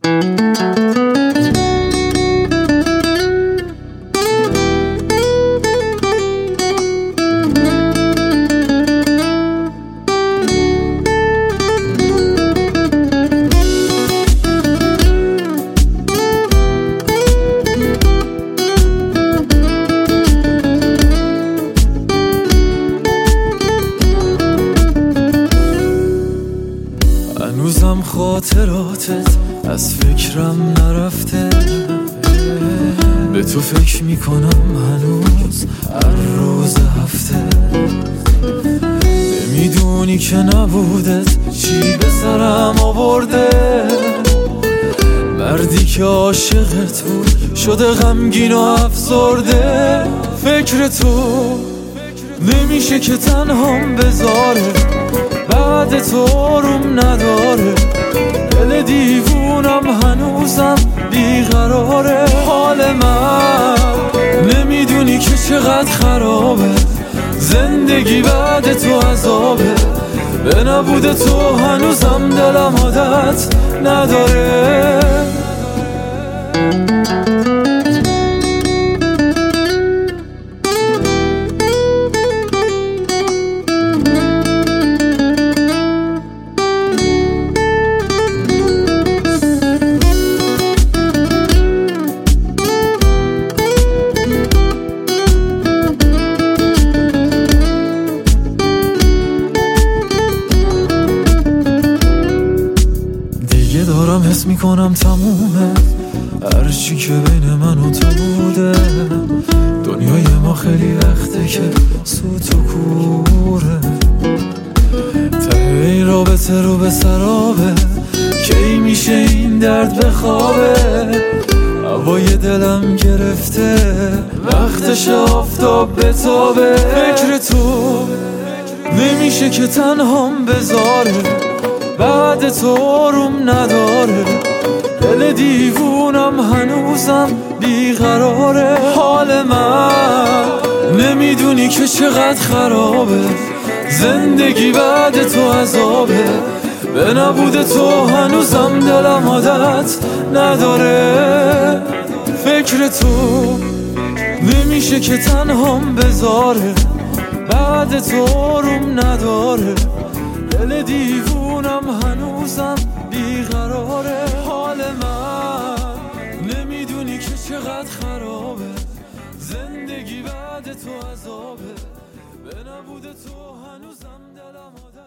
هنوزم خاطراتت از فکرم نرفته، به تو فکر میکنم هنوز هر روز هفته. نمیدونی که نبودت چی به سرم آورده، مردی که عاشقت بود شده غمگین و افسرده. فکر تو نمیشه که تنهام بذاره، بعد تو روم نداره. دل دیوونم هنوزم بیقراره. حال من نمیدونی که چقدر خرابه، زندگی بعد تو عذابه. به نبود تو هنوزم دلم عادت نداره. دارم حس میکنم تمومه هرچی که بین من و تو بوده. دنیای ما خیلی وقته که سوت و کوره، ته این رابطه رو به سرابه. کی میشه این درد بخوابه؟ هوای دلم گرفته، وقتش آفتاب بتابه. فکر تو نمیشه که تنهام بذاره، بعد تو روم نداره. دل دیوونم هنوزم بیقراره. حال من نمیدونی که چقدر خرابه، زندگی بعد تو عذابه. به نبود تو هنوزم دلم عادت نداره. فکر تو نمیشه که تنهام بذاره، بعد تو روم نداره. دل دیوونم هنوزم بیقراره. حال من نمیدونی که چقدر خرابه، زندگی بعد تو عذابه. به نبود تو هنوزم دلم